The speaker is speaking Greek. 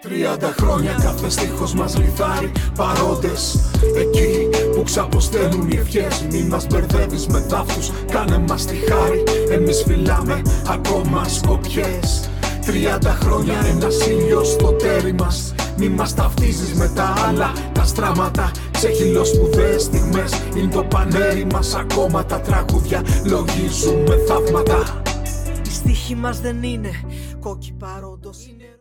30 χρόνια κάθε στίχος μας λιθάρει. Παρόντες εκεί που ξαποσταίνουν οι ευχές. Μη μας μπερδεύεις με δάφους, κάνε μας τη χάρη. Εμείς φυλάμε ακόμα σκοπιές. 30 χρόνια ένας ήλιος στο τέρι μας. Μη μας ταυτίζεις με τα άλλα τα στράματα. Ξέχυλο σπουδαίες στιγμές είναι το πανέρι μας. Ακόμα τα τραγούδια λογίζουμε θαύματα. Οι στίχοι μας δεν είναι κόκκι παρόντος.